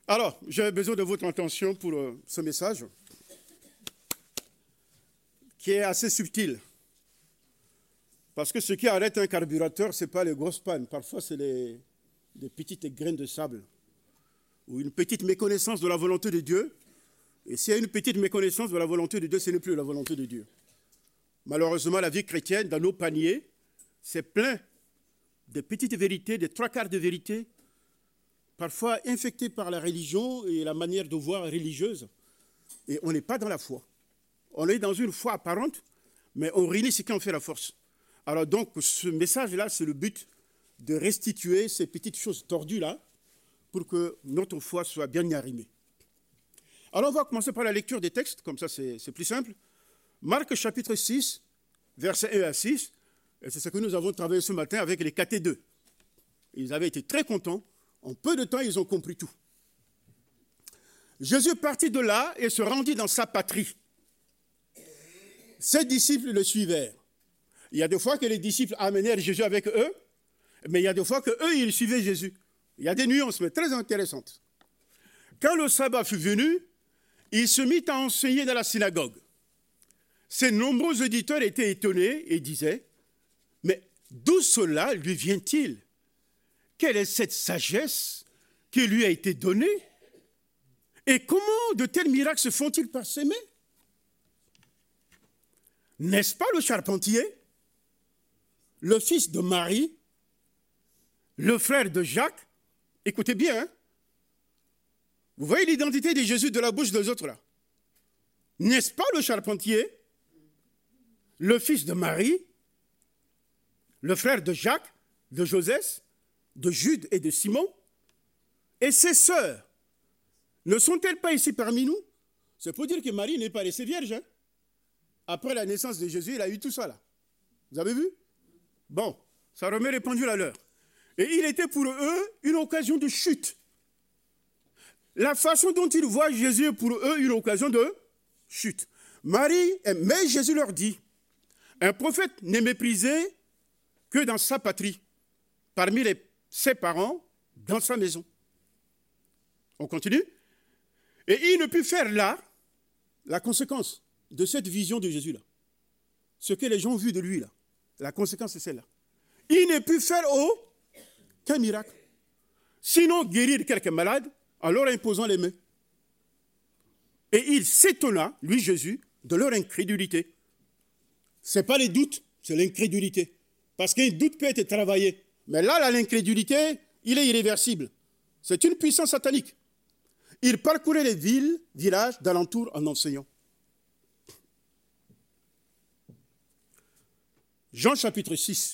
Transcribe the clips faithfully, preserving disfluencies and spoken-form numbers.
Alors, j'ai besoin de votre attention pour euh, ce message qui est assez subtil. Parce que ce qui arrête un carburateur, ce n'est pas les grosses pannes. Parfois, c'est les, des petites graines de sable ou une petite méconnaissance de la volonté de Dieu. Et s'il y a une petite méconnaissance de la volonté de Dieu, ce n'est plus la volonté de Dieu. Malheureusement, la vie chrétienne, dans nos paniers, c'est plein de petites vérités, de trois quarts de vérité, parfois infectées par la religion et la manière de voir religieuse. Et on n'est pas dans la foi. On est dans une foi apparente, mais on réunit ce qui en fait la force. Alors donc, ce message-là, c'est le but de restituer ces petites choses tordues-là pour que notre foi soit bien arrimée. Alors on va commencer par la lecture des textes, comme ça c'est, c'est plus simple. Marc chapitre six, versets un à six, et c'est ce que nous avons travaillé ce matin avec les K T deux. Ils avaient été très contents, en peu de temps ils ont compris tout. Jésus partit de là et se rendit dans sa patrie. Ses disciples le suivèrent. Il y a des fois que les disciples amenèrent Jésus avec eux, mais il y a des fois qu'eux, ils suivaient Jésus. Il y a des nuances, mais très intéressantes. Quand le sabbat fut venu, il se mit à enseigner dans la synagogue. Ses nombreux auditeurs étaient étonnés et disaient, « Mais d'où cela lui vient-il? Quelle est cette sagesse qui lui a été donnée? Et comment de tels miracles se font-ils par ses mains? N'est-ce pas le charpentier, le fils de Marie, le frère de Jacques? » Écoutez bien, hein? Vous voyez l'identité de Jésus de la bouche des autres là. N'est-ce pas le charpentier, le fils de Marie, le frère de Jacques, de Joseph, de Jude et de Simon? Et ses sœurs, ne sont-elles pas ici parmi nous? C'est pour dire que Marie n'est pas restée vierge. Hein? Après la naissance de Jésus, il a eu tout ça là. Vous avez vu? Bon, ça remet les pendules à l'heure. Et il était pour eux une occasion de chute. La façon dont ils voient Jésus est pour eux une occasion de chute. Marie, mais Jésus leur dit, un prophète n'est méprisé que dans sa patrie, parmi les, ses parents, dans sa maison. On continue. Et il ne put faire là la conséquence de cette vision de Jésus là. Ce que les gens ont vu de lui là. La conséquence c'est celle-là. Il ne put faire aucun miracle. Sinon guérir quelques malades en leur imposant les mains. Et il s'étonna, lui Jésus, de leur incrédulité. Ce n'est pas les doutes, c'est l'incrédulité. Parce qu'un doute peut être travaillé. Mais là, là, l'incrédulité, il est irréversible. C'est une puissance satanique. Il parcourait les villes, villages d'alentour en enseignant. Jean chapitre six.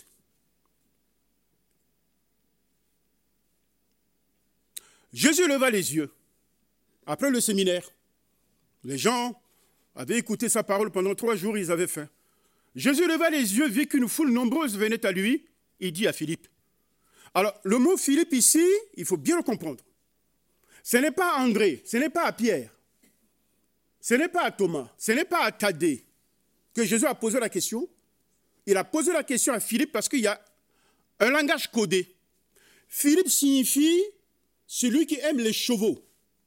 Jésus leva les yeux. Après le séminaire, les gens avaient écouté sa parole pendant trois jours, ils avaient faim. Jésus leva les yeux, vit qu'une foule nombreuse venait à lui, il dit à Philippe. Alors, le mot Philippe ici, il faut bien le comprendre. Ce n'est pas à André, ce n'est pas à Pierre, ce n'est pas à Thomas, ce n'est pas à Thaddée que Jésus a posé la question. Il a posé la question à Philippe parce qu'il y a un langage codé. Philippe signifie celui qui aime les chevaux.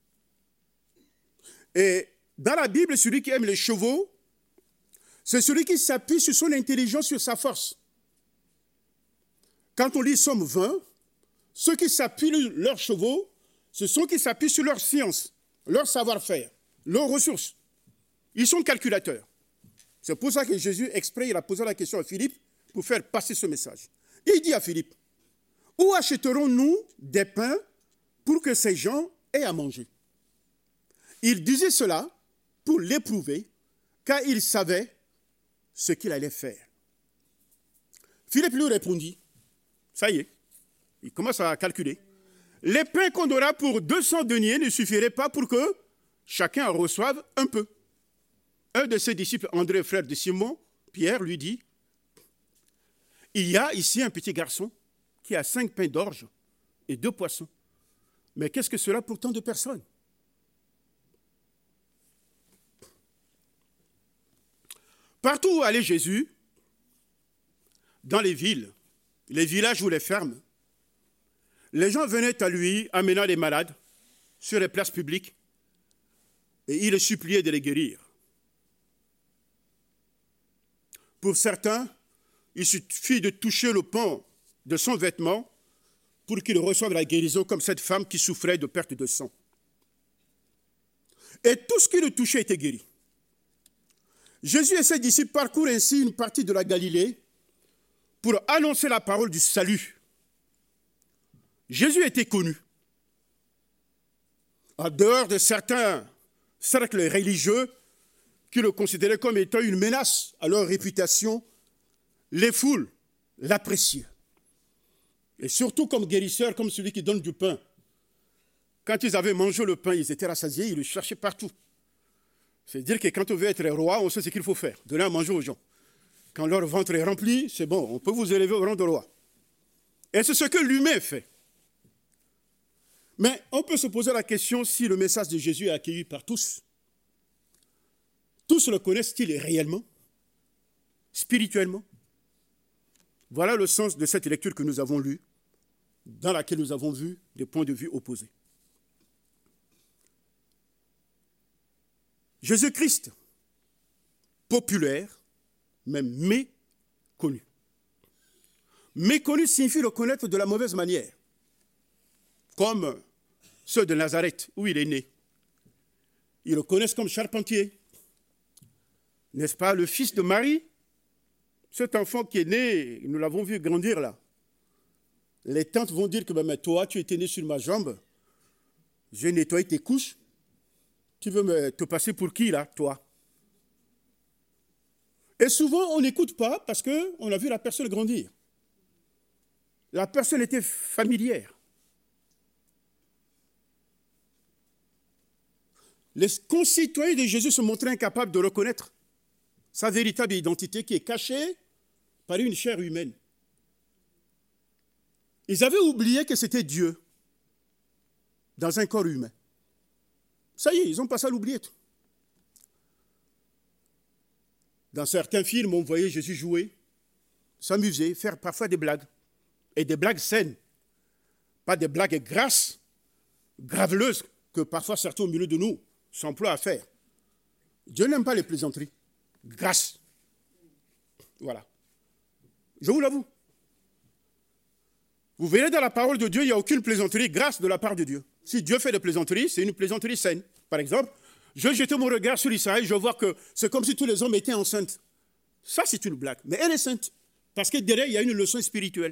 Et dans la Bible, celui qui aime les chevaux, c'est celui qui s'appuie sur son intelligence, sur sa force. Quand on lit Somme vingt, ceux qui s'appuient sur leurs chevaux, ce sont ceux qui s'appuient sur leur science, leur savoir-faire, leurs ressources. Ils sont calculateurs. C'est pour ça que Jésus, exprès, il a posé la question à Philippe pour faire passer ce message. Il dit à Philippe, où achèterons-nous des pains pour que ces gens aient à manger? Il disait cela pour l'éprouver, car il savait ce qu'il allait faire. Philippe lui répondit, ça y est, il commence à calculer. Les pains qu'on aura pour deux cents deniers ne suffiraient pas pour que chacun en reçoive un peu. Un de ses disciples, André, frère de Simon, Pierre, lui dit, il y a ici un petit garçon qui a cinq pains d'orge et deux poissons. Mais qu'est-ce que cela pour tant de personnes? Partout où allait Jésus, dans les villes, les villages ou les fermes, les gens venaient à lui amenant les malades, sur les places publiques et il les suppliait de les guérir. Pour certains, il suffit de toucher le pan de son vêtement pour qu'il reçoive la guérison, comme cette femme qui souffrait de perte de sang. Et tout ce qui le touchait était guéri. Jésus et ses disciples parcourent ainsi une partie de la Galilée pour annoncer la parole du salut. Jésus était connu. En dehors de certains cercles religieux qui le considéraient comme étant une menace à leur réputation, les foules l'appréciaient. Et surtout comme guérisseur, comme celui qui donne du pain. Quand ils avaient mangé le pain, ils étaient rassasiés, ils le cherchaient partout. C'est-à-dire que quand on veut être roi, on sait ce qu'il faut faire, donner à manger aux gens. Quand leur ventre est rempli, c'est bon, on peut vous élever au rang de roi. Et c'est ce que l'humain fait. Mais on peut se poser la question si le message de Jésus est accueilli par tous. Tous le connaissent-ils réellement, spirituellement? Voilà le sens de cette lecture que nous avons lue, dans laquelle nous avons vu des points de vue opposés. Jésus-Christ, populaire, même méconnu. Méconnu signifie le connaître de la mauvaise manière, comme ceux de Nazareth, où il est né. Ils le connaissent comme charpentier. N'est-ce pas, le fils de Marie? Cet enfant qui est né, nous l'avons vu grandir là. Les tantes vont dire que ben, mais toi, tu étais né sur ma jambe, j'ai nettoyé tes couches, tu veux me, te passer pour qui là, toi? Et souvent, on n'écoute pas parce qu'on a vu la personne grandir. La personne était familière. Les concitoyens de Jésus se montraient incapables de reconnaître sa véritable identité qui est cachée par une chair humaine. Ils avaient oublié que c'était Dieu dans un corps humain. Ça y est, ils ont passé à l'oublier. Dans certains films, on voyait Jésus jouer, s'amuser, faire parfois des blagues. Et des blagues saines. Pas des blagues grasses, graveleuses, que parfois certains au milieu de nous s'emploient à faire. Dieu n'aime pas les plaisanteries. Grâce. Voilà. Je vous l'avoue. Vous verrez dans la parole de Dieu, il n'y a aucune plaisanterie grâce de la part de Dieu. Si Dieu fait des plaisanteries, c'est une plaisanterie saine. Par exemple, je jette mon regard sur Israël, je vois que c'est comme si tous les hommes étaient enceintes. Ça, c'est une blague. Mais elle est sainte. Parce que derrière, il y a une leçon spirituelle.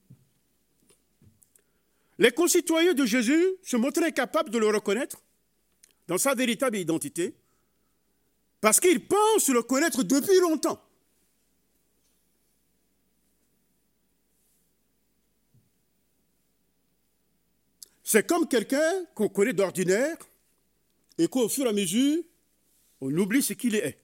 Les concitoyens de Jésus se montraient incapables de le reconnaître dans sa véritable identité parce qu'ils pensent le connaître depuis longtemps. C'est comme quelqu'un qu'on connaît d'ordinaire et qu'au fur et à mesure, on oublie ce qu'il est.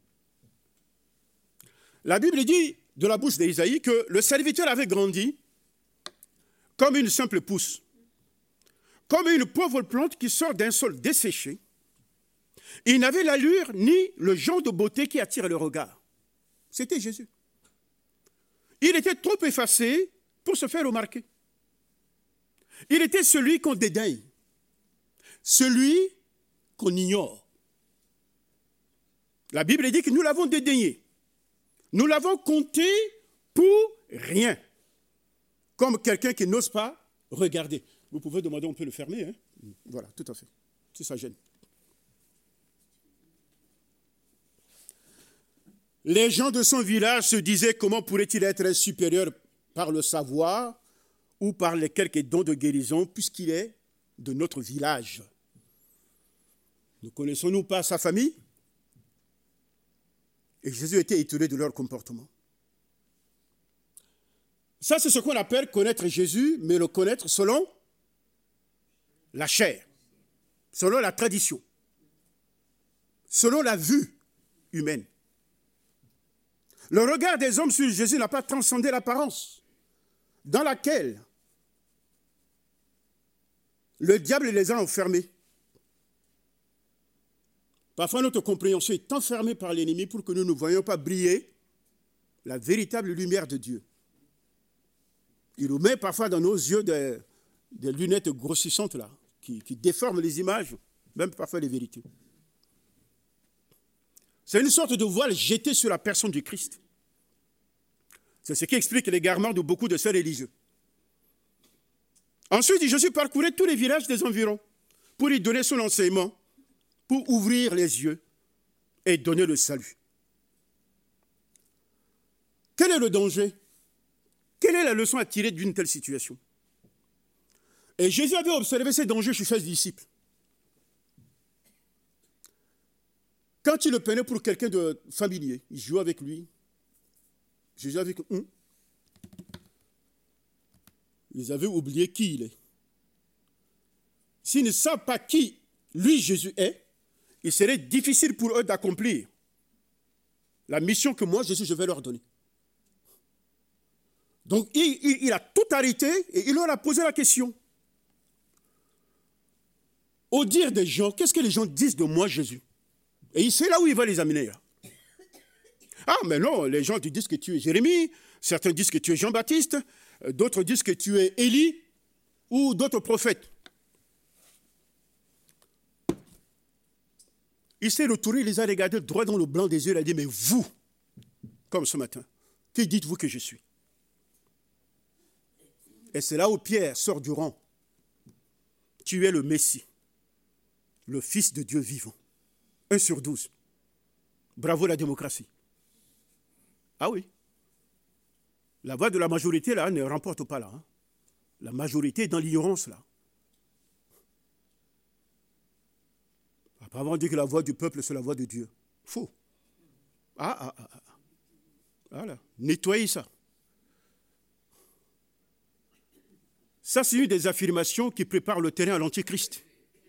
La Bible dit, de la bouche d'Ésaïe, que le serviteur avait grandi comme une simple pousse, comme une pauvre plante qui sort d'un sol desséché. Il n'avait l'allure ni le genre de beauté qui attire le regard. C'était Jésus. Il était trop effacé pour se faire remarquer. Il était celui qu'on dédaigne, celui qu'on ignore. La Bible dit que nous l'avons dédaigné. Nous l'avons compté pour rien. Comme quelqu'un qui n'ose pas regarder. Vous pouvez demander, on peut le fermer. Hein? Voilà, tout à fait. Si ça gêne. Les gens de son village se disaient comment pourrait-il être supérieur par le savoir ou par les quelques dons de guérison puisqu'il est de notre village. Ne connaissons-nous pas sa famille? Et Jésus était étonné de leur comportement. Ça, c'est ce qu'on appelle connaître Jésus, mais le connaître selon la chair, selon la tradition, selon la vue humaine. Le regard des hommes sur Jésus n'a pas transcendé l'apparence, dans laquelle le diable les a enfermés. Parfois, notre compréhension est enfermée par l'ennemi pour que nous ne voyions pas briller la véritable lumière de Dieu. Il nous met parfois dans nos yeux des, des lunettes grossissantes là, qui, qui déforment les images, même parfois les vérités. C'est une sorte de voile jeté sur la personne du Christ. C'est ce qui explique l'égarement de beaucoup de ces religieux. Ensuite, Jésus parcourait tous les villages des environs pour y donner son enseignement, pour ouvrir les yeux et donner le salut. Quel est le danger? Quelle est la leçon à tirer d'une telle situation? Et Jésus avait observé ces dangers chez ses disciples. Quand il le prenait pour quelqu'un de familier, il jouait avec lui. Jésus avait... Hum. Ils avaient oublié qui il est. S'ils ne savent pas qui lui, Jésus, est, il serait difficile pour eux d'accomplir la mission que moi, Jésus, je vais leur donner. Donc, il, il, il a tout arrêté et il leur a posé la question. Au dire des gens, qu'est-ce que les gens disent de moi, Jésus? Et c'est là où il va les amener. Là. Ah, mais non, les gens te disent que tu es Jérémie, certains disent que tu es Jean-Baptiste, d'autres disent que tu es Élie ou d'autres prophètes. Il s'est retourné, il les a regardés droit dans le blanc des yeux, il a dit, mais vous, comme ce matin, qui dites-vous que je suis? Et c'est là où Pierre sort du rang. Tu es le Messie, le Fils de Dieu vivant. Un sur douze. Bravo la démocratie. Ah oui. La voix de la majorité, là, ne remporte pas, là. Hein. La majorité est dans l'ignorance, là. Après avoir dit que la voix du peuple, c'est la voix de Dieu. Faux. Ah, ah, ah, ah. Voilà. Nettoyez ça. Ça, c'est une des affirmations qui prépare le terrain à l'Antichrist.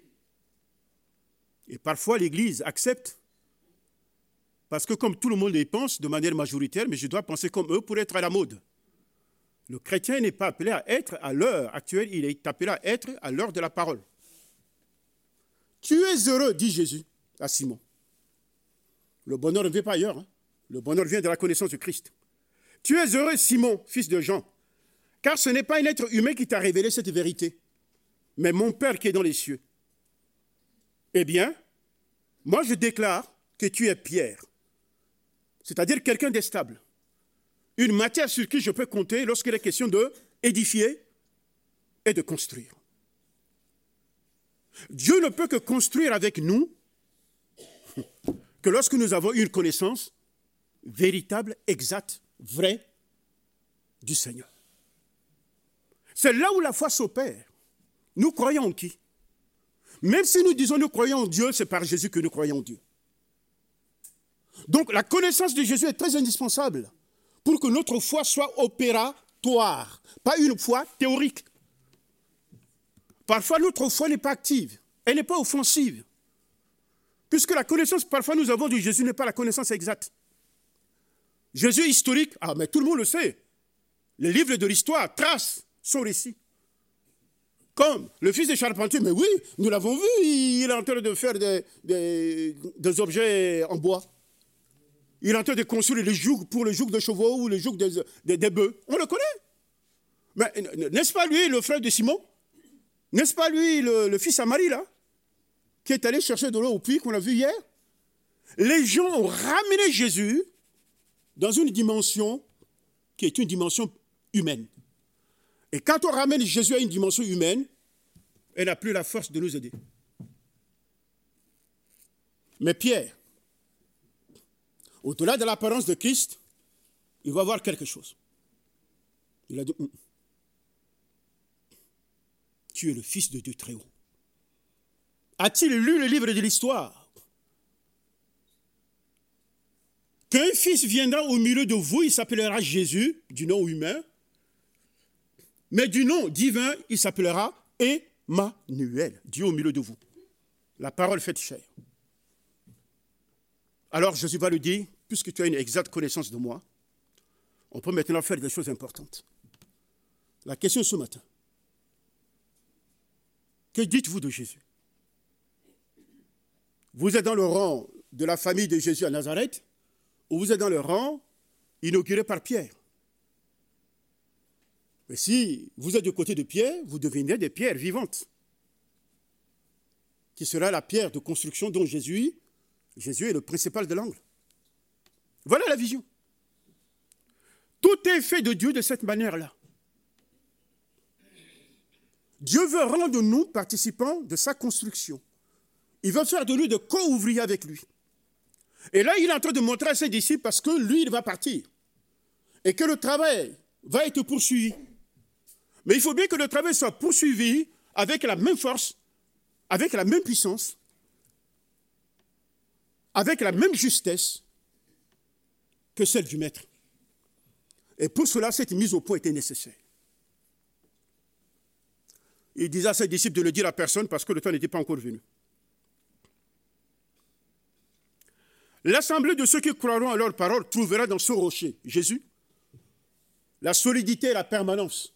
Et parfois, l'Église accepte, parce que comme tout le monde y pense de manière majoritaire, mais je dois penser comme eux pour être à la mode. Le chrétien n'est pas appelé à être à l'heure actuelle, il est appelé à être à l'heure de la parole. Tu es heureux, dit Jésus à Simon. Le bonheur ne vient pas ailleurs, hein. Le bonheur vient de la connaissance de Christ. Tu es heureux, Simon, fils de Jean, car ce n'est pas un être humain qui t'a révélé cette vérité, mais mon Père qui est dans les cieux. Eh bien, moi je déclare que tu es Pierre, c'est-à-dire quelqu'un de stable, une matière sur qui je peux compter lorsqu'il est question d'édifier et de construire. Dieu ne peut que construire avec nous que lorsque nous avons une connaissance véritable, exacte, vraie du Seigneur. C'est là où la foi s'opère. Nous croyons en qui? Même si nous disons nous croyons en Dieu, c'est par Jésus que nous croyons en Dieu. Donc la connaissance de Jésus est très indispensable pour que notre foi soit opératoire, pas une foi théorique. Parfois notre foi n'est pas active, elle n'est pas offensive. Puisque la connaissance parfois nous avons de Jésus n'est pas la connaissance exacte. Jésus historique, ah mais tout le monde le sait. Les livres de l'histoire tracent son récit. Comme le fils de charpentier, mais oui, nous l'avons vu, il est en train de faire des, des, des objets en bois. Il est en train de construire les jougs pour le joug de chevaux ou le joug des, des, des bœufs. On le connaît. Mais n'est-ce pas lui, le frère de Simon? N'est-ce pas lui, le, le fils à Marie, là, qui est allé chercher de l'eau au puits qu'on a vu hier? Les gens ont ramené Jésus dans une dimension qui est une dimension humaine. Et quand on ramène Jésus à une dimension humaine, elle n'a plus la force de nous aider. Mais Pierre, au-delà de l'apparence de Christ, il va voir quelque chose. Il a dit, tu es le Fils de Dieu très haut. A-t-il lu le livre de l'histoire? Qu'un fils viendra au milieu de vous, il s'appellera Jésus, du nom humain, mais du nom divin, il s'appellera Emmanuel, Dieu au milieu de vous. La parole faite chair. Alors Jésus va lui dire, puisque tu as une exacte connaissance de moi, on peut maintenant faire des choses importantes. La question ce matin, que dites-vous de Jésus? Vous êtes dans le rang de la famille de Jésus à Nazareth, ou vous êtes dans le rang inauguré par Pierre? Mais si vous êtes du côté de Pierre, vous devenez des pierres vivantes. qui sera la pierre de construction dont Jésus, Jésus est le principal de l'angle. Voilà la vision. Tout est fait de Dieu de cette manière-là. Dieu veut rendre de nous participants de sa construction. Il veut faire de nous des co-ouvriers avec lui. Et là, il est en train de montrer à ses disciples parce que lui, il va partir. Et que le travail va être poursuivi. Mais il faut bien que le travail soit poursuivi avec la même force, avec la même puissance, avec la même justesse que celle du maître. Et pour cela, cette mise au point était nécessaire. Il disait à ses disciples de ne le dire à personne parce que le temps n'était pas encore venu. L'assemblée de ceux qui croiront à leur parole trouvera dans ce rocher, Jésus, la solidité et la permanence.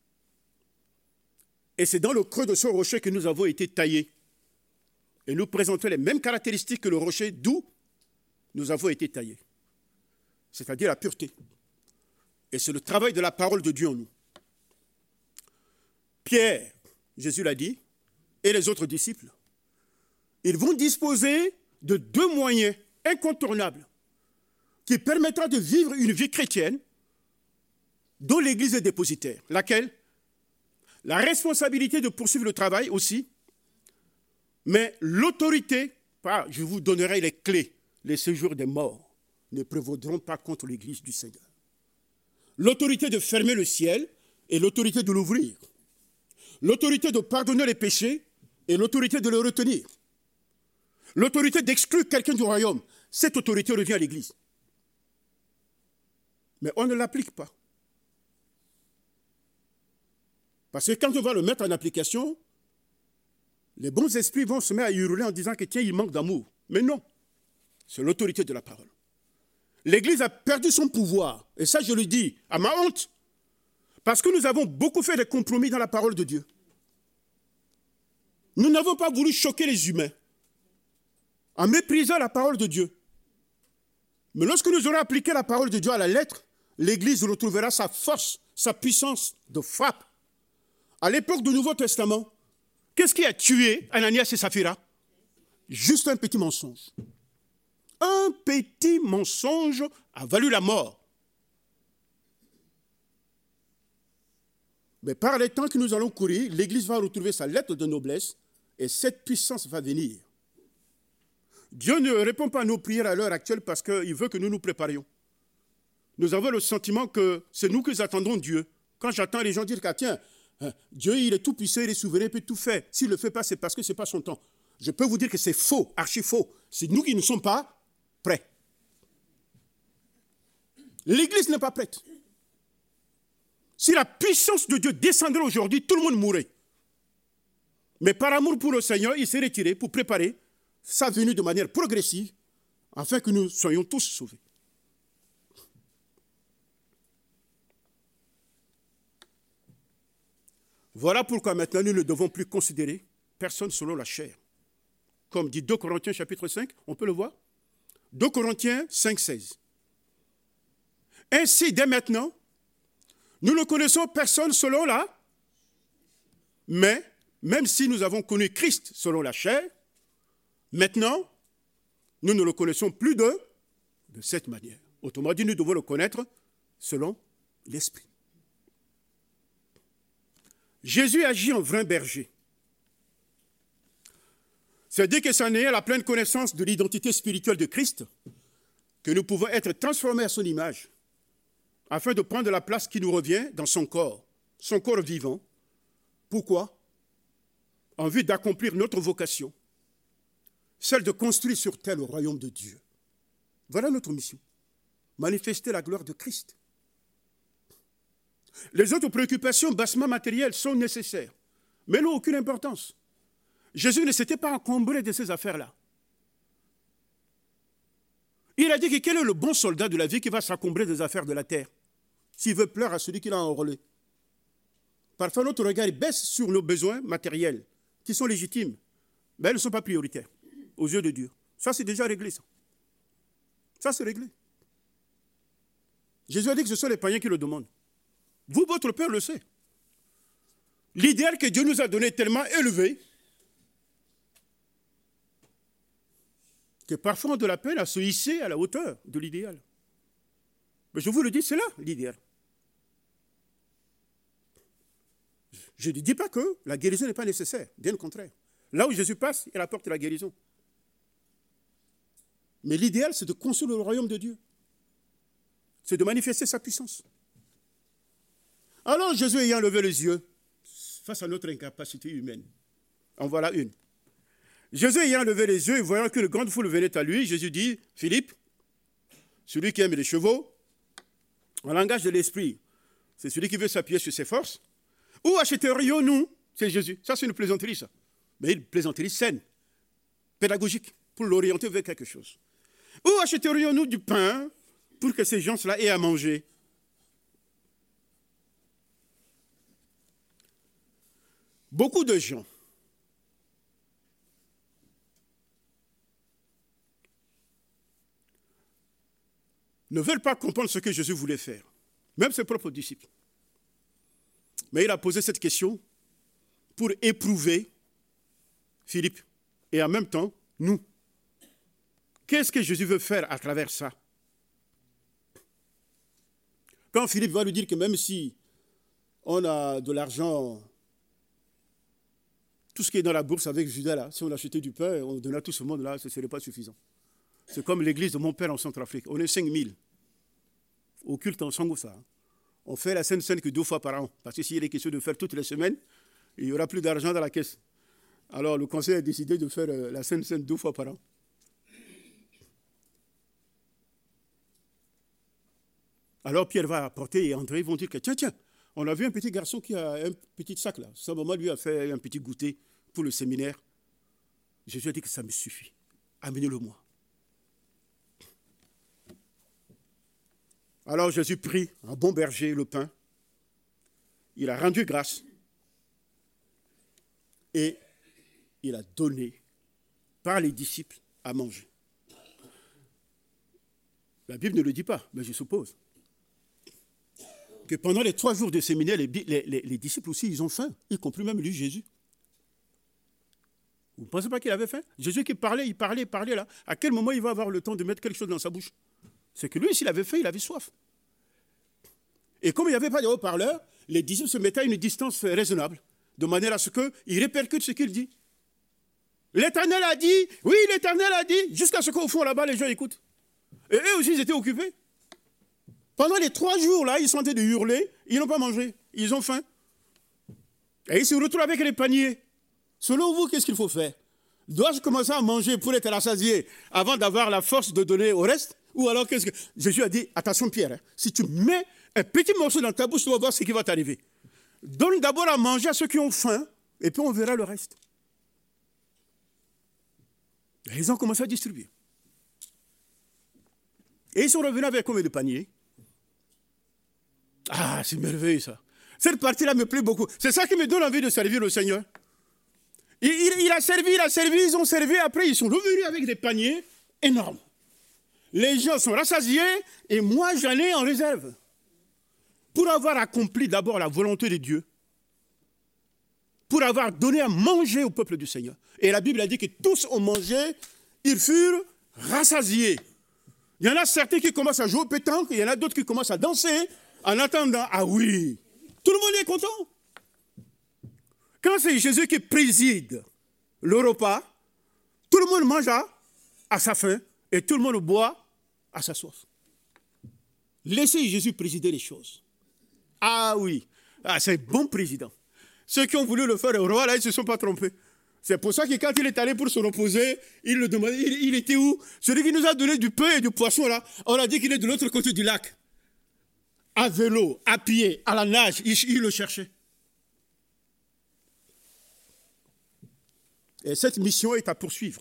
Et c'est dans le creux de ce rocher que nous avons été taillés. Et nous présentons les mêmes caractéristiques que le rocher d'où nous avons été taillés. C'est-à-dire la pureté. Et c'est le travail de la parole de Dieu en nous. Pierre, Jésus l'a dit, et les autres disciples, ils vont disposer de deux moyens incontournables qui permettra de vivre une vie chrétienne dont l'Église est dépositaire. Laquelle? La responsabilité de poursuivre le travail aussi, mais l'autorité, je vous donnerai les clés, les séjours des morts ne prévaudront pas contre l'Église du Seigneur. L'autorité de fermer le ciel et l'autorité de l'ouvrir. L'autorité de pardonner les péchés et l'autorité de le retenir. L'autorité d'exclure quelqu'un du royaume, cette autorité revient à l'Église. Mais on ne l'applique pas. Parce que quand on va le mettre en application, les bons esprits vont se mettre à hurler en disant que tiens, il manque d'amour. Mais non, c'est l'autorité de la parole. L'Église a perdu son pouvoir, et ça je le dis à ma honte, parce que nous avons beaucoup fait des compromis dans la parole de Dieu. Nous n'avons pas voulu choquer les humains en méprisant la parole de Dieu. Mais lorsque nous aurons appliqué la parole de Dieu à la lettre, l'Église retrouvera sa force, sa puissance de frappe. À l'époque du Nouveau Testament, qu'est-ce qui a tué Ananias et Saphira? Juste un petit mensonge. Un petit mensonge a valu la mort. Mais par les temps que nous allons courir, l'Église va retrouver sa lettre de noblesse et cette puissance va venir. Dieu ne répond pas à nos prières à l'heure actuelle parce qu'il veut que nous nous préparions. Nous avons le sentiment que c'est nous qui attendons Dieu. Quand j'entends les gens dire que tiens, Dieu il est tout puissant, il est souverain, il peut tout faire. S'il ne le fait pas, c'est parce que ce n'est pas son temps. Je peux vous dire que c'est faux, archi faux. C'est nous qui ne sommes pas prêts. L'Église n'est pas prête. Si la puissance de Dieu descendrait aujourd'hui, tout le monde mourrait. Mais par amour pour le Seigneur, il s'est retiré pour préparer sa venue de manière progressive, afin que nous soyons tous sauvés. Voilà pourquoi maintenant nous ne devons plus considérer personne selon la chair. Comme dit deux Corinthiens chapitre cinq, on peut le voir. deux Corinthiens cinq, seize. Ainsi, dès maintenant, nous ne connaissons personne selon la, mais même si nous avons connu Christ selon la chair, maintenant, nous ne le connaissons plus de, de cette manière. Autrement dit, nous devons le connaître selon l'Esprit. Jésus agit en vrai berger. C'est-à-dire que c'est en ayant la pleine connaissance de l'identité spirituelle de Christ que nous pouvons être transformés à son image, afin de prendre la place qui nous revient dans son corps, son corps vivant. Pourquoi? En vue d'accomplir notre vocation, celle de construire sur terre le royaume de Dieu. Voilà notre mission, manifester la gloire de Christ. Les autres préoccupations bassement matérielles sont nécessaires, mais n'ont aucune importance. Jésus ne s'était pas encombré de ces affaires-là. Il a dit que quel est le bon soldat de la vie qui va s'encombrer des affaires de la terre, s'il veut plaire à celui qui l'a enrôlé. Parfois, notre regard baisse sur nos besoins matériels, qui sont légitimes, mais ils ne sont pas prioritaires aux yeux de Dieu. Ça, c'est déjà réglé, ça. Ça, c'est réglé. Jésus a dit que ce sont les païens qui le demandent. Vous, votre Père le sait. L'idéal que Dieu nous a donné est tellement élevé que parfois on a de la peine à se hisser à la hauteur de l'idéal. Mais je vous le dis, c'est là l'idéal. Je ne dis pas que la guérison n'est pas nécessaire, bien au contraire. Là où Jésus passe, il apporte la guérison. Mais l'idéal, c'est de construire le royaume de Dieu. C'est de manifester sa puissance. Alors Jésus ayant levé les yeux face à notre incapacité humaine, en voilà une. Jésus ayant levé les yeux et voyant qu'une grande foule venait à lui, Jésus dit, Philippe, celui qui aime les chevaux, en langage de l'esprit, c'est celui qui veut s'appuyer sur ses forces. Où achèterions-nous? C'est Jésus. Ça, c'est une plaisanterie, ça. Mais une plaisanterie saine, pédagogique, pour l'orienter vers quelque chose. Où achèterions-nous du pain pour que ces gens-là aient à manger? Beaucoup de gens ne veulent pas comprendre ce que Jésus voulait faire, même ses propres disciples. Mais il a posé cette question pour éprouver Philippe et en même temps nous. Qu'est-ce que Jésus veut faire à travers ça? Quand Philippe va lui dire que même si on a de l'argent, tout ce qui est dans la bourse avec Judas, là, si on achetait du pain, on donnait à tout ce monde-là, ce ne serait pas suffisant. C'est comme l'église de mon père en Centrafrique. On est cinq mille au culte en Sangoussa. On fait la Sainte Seine que deux fois par an. Parce que s'il est question de faire toutes les semaines, il n'y aura plus d'argent dans la caisse. Alors le conseil a décidé de faire la Sainte Seine deux fois par an. Alors Pierre va apporter et André vont dire que tiens, tiens, on a vu un petit garçon qui a un petit sac là. Sa maman lui a fait un petit goûter pour le séminaire. Jésus a dit que ça me suffit. Amenez-le-moi. Alors Jésus prit un bon berger le pain. Il a rendu grâce. Et il a donné par les disciples à manger. La Bible ne le dit pas, mais je suppose que pendant les trois jours de séminaire, les, les, les, les disciples aussi, ils ont faim, y compris même lui, Jésus. Vous ne pensez pas qu'il avait faim? Jésus qui parlait, il parlait, il parlait là. À quel moment il va avoir le temps de mettre quelque chose dans sa bouche? C'est que lui, s'il avait faim, il avait soif. Et comme il n'y avait pas de haut-parleur, les disciples se mettaient à une distance raisonnable, de manière à ce qu'il répercute ce qu'il dit. L'Éternel a dit, oui, l'Éternel a dit, jusqu'à ce qu'au fond là-bas, les gens écoutent. Et eux aussi, ils étaient occupés. Pendant les trois jours, là, ils sont en train de hurler, ils n'ont pas mangé, ils ont faim. Et ils se retrouvent avec les paniers. Selon vous, qu'est-ce qu'il faut faire? Dois-je commencer à manger pour être rassasié avant d'avoir la force de donner au reste? Ou alors, qu'est-ce que... Jésus a dit, attention Pierre, hein, si tu mets un petit morceau dans ta bouche, tu vas voir ce qui va t'arriver. Donne d'abord à manger à ceux qui ont faim, et puis on verra le reste. Et ils ont commencé à distribuer. Et ils sont revenus avec combien de paniers? Ah, c'est merveilleux ça. Cette partie-là me plaît beaucoup. C'est ça qui me donne envie de servir le Seigneur. Il, il, il a servi, il a servi, ils ont servi. Après, ils sont revenus avec des paniers énormes. Les gens sont rassasiés et moi, j'en ai en réserve. Pour avoir accompli d'abord la volonté de Dieu. Pour avoir donné à manger au peuple du Seigneur. Et la Bible a dit que tous ont mangé, ils furent rassasiés. Il y en a certains qui commencent à jouer au pétanque, il y en a d'autres qui commencent à danser, en attendant, ah oui, tout le monde est content. Quand c'est Jésus qui préside le repas, tout le monde mange à, à sa faim et tout le monde boit à sa soif. Laissez Jésus présider les choses. Ah oui, ah, c'est un bon président. Ceux qui ont voulu le faire au roi, là, ils ne se sont pas trompés. C'est pour ça que quand il est allé pour se reposer, il le demandait, il, il était où? Celui qui nous a donné du pain et du poisson, là, on a dit qu'il est de l'autre côté du lac. À vélo, à pied, à la nage, il, il le cherchait. Et cette mission est à poursuivre.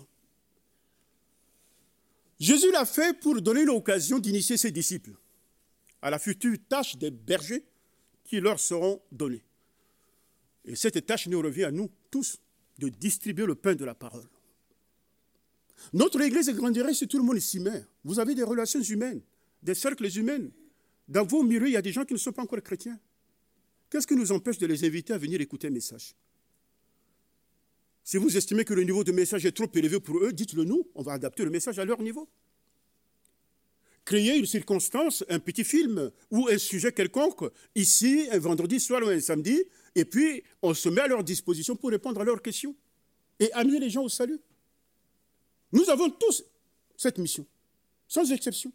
Jésus l'a fait pour donner l'occasion d'initier ses disciples à la future tâche des bergers qui leur seront donnés. Et cette tâche nous revient à nous tous, de distribuer le pain de la parole. Notre église grandirait si tout le monde s'y met. Vous avez des relations humaines, des cercles humains. Dans vos milieux, il y a des gens qui ne sont pas encore chrétiens. Qu'est-ce qui nous empêche de les inviter à venir écouter un message? Si vous estimez que le niveau de message est trop élevé pour eux, dites-le nous, on va adapter le message à leur niveau. Créer une circonstance, un petit film ou un sujet quelconque, ici, un vendredi soir ou un samedi, et puis on se met à leur disposition pour répondre à leurs questions et amener les gens au salut. Nous avons tous cette mission, sans exception.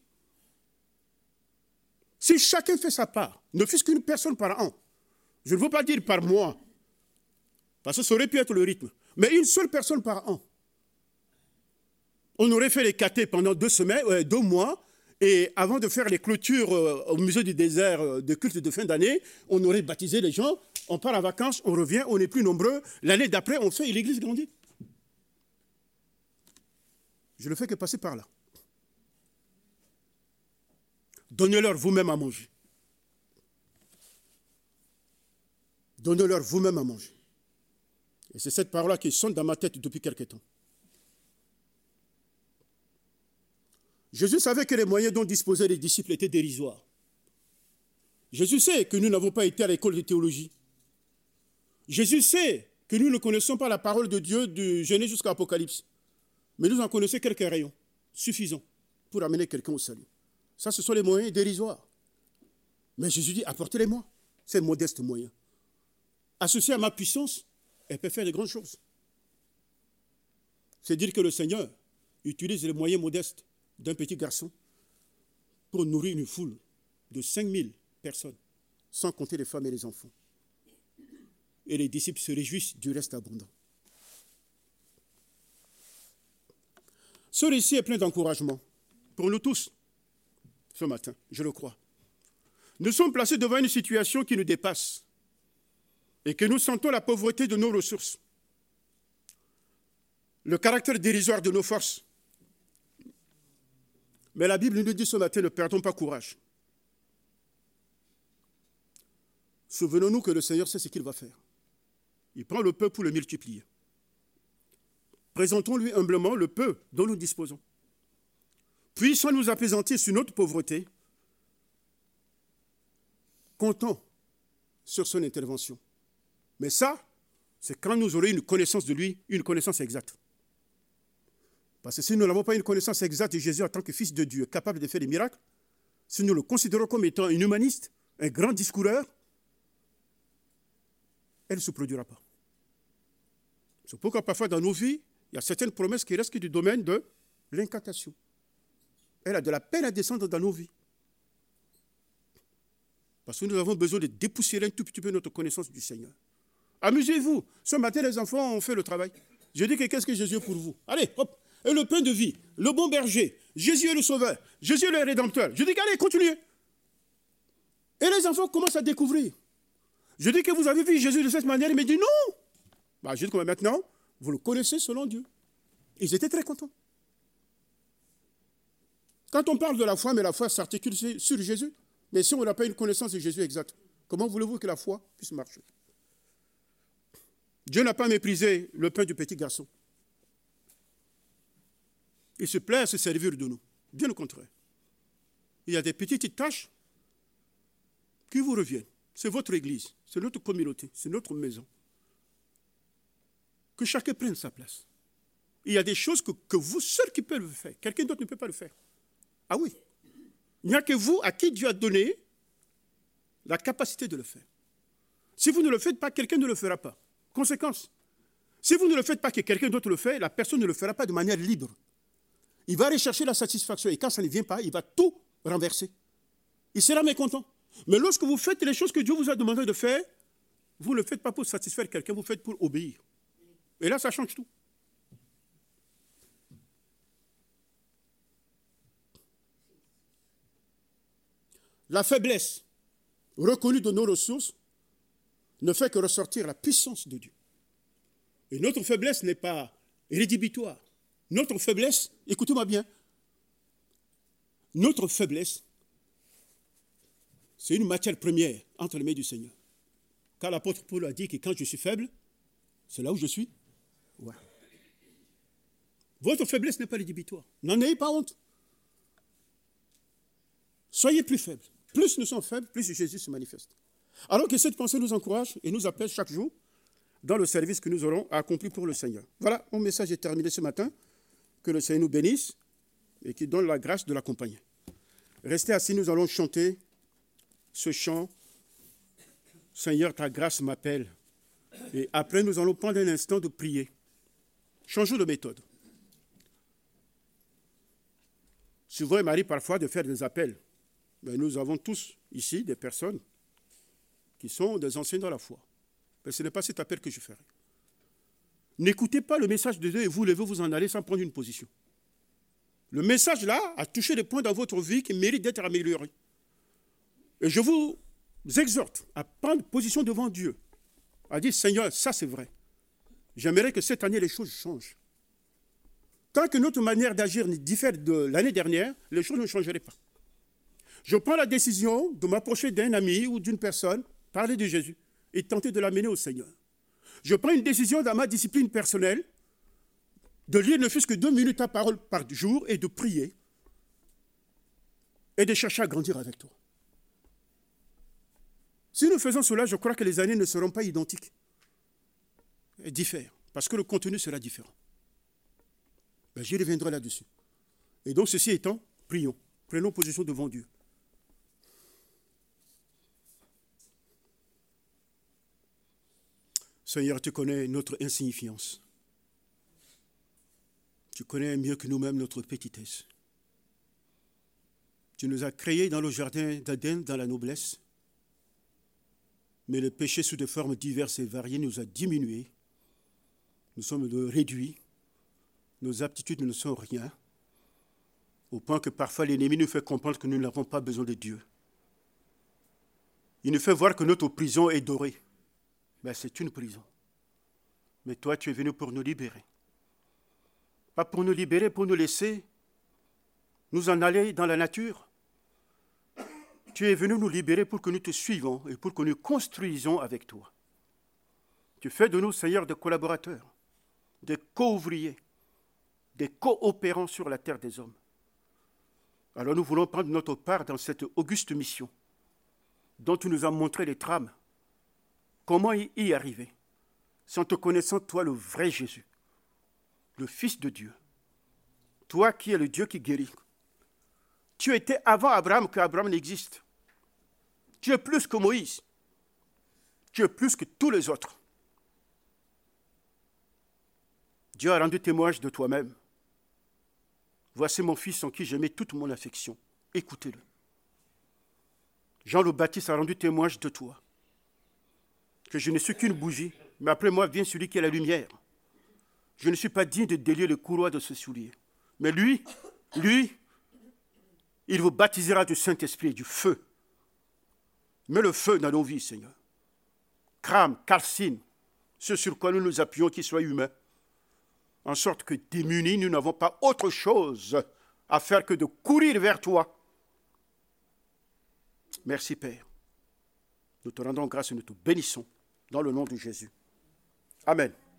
Si chacun fait sa part, ne fût-ce qu'une personne par an, je ne veux pas dire par mois, parce que ça aurait pu être le rythme, mais une seule personne par an, on aurait fait les catés pendant deux semaines, euh, deux mois, et avant de faire les clôtures euh, au musée du désert euh, de culte de fin d'année, on aurait baptisé les gens, on part en vacances, on revient, on est plus nombreux, l'année d'après, on fait et l'église grandit. Je ne fais que passer par là. Donnez-leur vous-même à manger. Donnez-leur vous-même à manger. Et c'est cette parole-là qui sonne dans ma tête depuis quelque temps. Jésus savait que les moyens dont disposaient les disciples étaient dérisoires. Jésus sait que nous n'avons pas été à l'école de théologie. Jésus sait que nous ne connaissons pas la parole de Dieu du Genèse jusqu'à l'Apocalypse. Mais nous en connaissons quelques rayons, suffisants, pour amener quelqu'un au salut. Ça, ce sont les moyens dérisoires. Mais Jésus dit, apportez-les-moi, ces modestes moyens. Associés à ma puissance, elle peut faire de grandes choses. C'est dire que le Seigneur utilise les moyens modestes d'un petit garçon pour nourrir une foule de cinq mille personnes, sans compter les femmes et les enfants. Et les disciples se réjouissent du reste abondant. Ce récit est plein d'encouragement pour nous tous ce matin, je le crois. Nous sommes placés devant une situation qui nous dépasse et que nous sentons la pauvreté de nos ressources, le caractère dérisoire de nos forces. Mais la Bible nous dit ce matin, ne perdons pas courage. Souvenons-nous que le Seigneur sait ce qu'il va faire. Il prend le peu pour le multiplier. Présentons-lui humblement le peu dont nous disposons. Puis, sans nous apaisantir sur notre pauvreté, comptons sur son intervention. Mais ça, c'est quand nous aurons une connaissance de lui, une connaissance exacte. Parce que si nous n'avons pas une connaissance exacte de Jésus en tant que Fils de Dieu, capable de faire des miracles, si nous le considérons comme étant un humaniste, un grand discoureur, elle ne se produira pas. C'est pourquoi parfois dans nos vies, il y a certaines promesses qui restent du domaine de l'incantation. Elle a de la peine à descendre dans nos vies. Parce que nous avons besoin de dépoussiérer un tout petit peu notre connaissance du Seigneur. Amusez-vous. Ce matin, les enfants ont fait le travail. Je dis que qu'est-ce que Jésus est pour vous? Allez, hop. Et le pain de vie, le bon berger, Jésus est le sauveur, Jésus est le rédempteur. Je dis qu'allez, continuez. Et les enfants commencent à découvrir. Je dis que vous avez vu Jésus de cette manière, ils me disent non. Bah, je dis que maintenant, vous le connaissez selon Dieu. Ils étaient très contents. Quand on parle de la foi, mais la foi s'articule sur Jésus, mais si on n'a pas une connaissance de Jésus exacte, comment voulez-vous que la foi puisse marcher? Dieu n'a pas méprisé le pain du petit garçon. Il se plaît à se servir de nous. Bien au contraire. Il y a des petites tâches qui vous reviennent. C'est votre église, c'est notre communauté, c'est notre maison. Que chacun prenne sa place. Il y a des choses que, que vous seul qui pouvez le faire. Quelqu'un d'autre ne peut pas le faire. Ah oui. Il n'y a que vous à qui Dieu a donné la capacité de le faire. Si vous ne le faites pas, quelqu'un ne le fera pas. Conséquence. Si vous ne le faites pas, que quelqu'un d'autre le fait, la personne ne le fera pas de manière libre. Il va aller chercher la satisfaction et quand ça ne vient pas, il va tout renverser. Il sera mécontent. Mais lorsque vous faites les choses que Dieu vous a demandé de faire, vous ne le faites pas pour satisfaire quelqu'un, vous le faites pour obéir. Et là, ça change tout. La faiblesse reconnue de nos ressources ne fait que ressortir la puissance de Dieu. Et notre faiblesse n'est pas rédhibitoire. Notre faiblesse, écoutez-moi bien, notre faiblesse, c'est une matière première entre les mains du Seigneur. Car l'apôtre Paul a dit que quand je suis faible, c'est là où je suis. Ouais. Votre faiblesse n'est pas rédhibitoire. N'en ayez pas honte. Soyez plus faibles. Plus nous sommes faibles, plus Jésus se manifeste. Alors que cette pensée nous encourage et nous appelle chaque jour dans le service que nous aurons accompli pour le Seigneur. Voilà, mon message est terminé ce matin. Que le Seigneur nous bénisse et qu'il donne la grâce de l'accompagner. Restez assis, nous allons chanter ce chant. Seigneur, ta grâce m'appelle. Et après, nous allons prendre un instant de prier. Changeons de méthode. Souvent, il m'arrive parfois de faire des appels. Mais nous avons tous ici des personnes qui sont des anciens dans la foi. Mais ce n'est pas cet appel que je ferai. N'écoutez pas le message de Dieu et vous levez, vous en allez sans prendre une position. Le message là a touché des points dans votre vie qui méritent d'être améliorés. Et je vous exhorte à prendre position devant Dieu, à dire Seigneur, ça c'est vrai. J'aimerais que cette année les choses changent. Tant que notre manière d'agir diffère de l'année dernière, les choses ne changeraient pas. Je prends la décision de m'approcher d'un ami ou d'une personne, parler de Jésus et tenter de l'amener au Seigneur. Je prends une décision dans ma discipline personnelle de lire ne fût-ce que deux minutes ta parole par jour et de prier et de chercher à grandir avec toi. Si nous faisons cela, je crois que les années ne seront pas identiques et diffèrent, parce que le contenu sera différent. Ben, j'y reviendrai là-dessus. Et donc, ceci étant, prions. Prenons position devant Dieu. Seigneur, tu connais notre insignifiance. Tu connais mieux que nous-mêmes notre petitesse. Tu nous as créés dans le jardin d'Aden, dans la noblesse. Mais le péché sous des formes diverses et variées nous a diminués. Nous sommes réduits. Nos aptitudes ne sont rien. Au point que parfois l'ennemi nous fait comprendre que nous n'avons pas besoin de Dieu. Il nous fait voir que notre prison est dorée. Mais c'est une prison. Mais toi, tu es venu pour nous libérer. Pas pour nous libérer, pour nous laisser nous en aller dans la nature. Tu es venu nous libérer pour que nous te suivons et pour que nous construisons avec toi. Tu fais de nous, Seigneur, des collaborateurs, des co-ouvriers, des coopérants sur la terre des hommes. Alors nous voulons prendre notre part dans cette auguste mission dont tu nous as montré les trames. Comment y arriver, sans te connaissant, toi, le vrai Jésus, le Fils de Dieu, toi qui es le Dieu qui guérit. Tu étais avant Abraham qu'Abraham n'existe. Tu es plus que Moïse. Tu es plus que tous les autres. Dieu a rendu témoignage de toi-même. Voici mon fils en qui j'ai mis toute mon affection. Écoutez-le. Jean le Baptiste a rendu témoignage de toi. Que je ne suis qu'une bougie, mais après moi vient celui qui est la lumière. Je ne suis pas digne de délier le courroie de ce soulier. Mais lui, lui, il vous baptisera du Saint-Esprit et du feu. Mets le feu dans nos vies, Seigneur. Crame, calcine, ce sur quoi nous nous appuyons, qu'il soit humain. En sorte que démunis, nous n'avons pas autre chose à faire que de courir vers toi. Merci, Père. Nous te rendons grâce et nous te bénissons dans le nom de Jésus. Amen.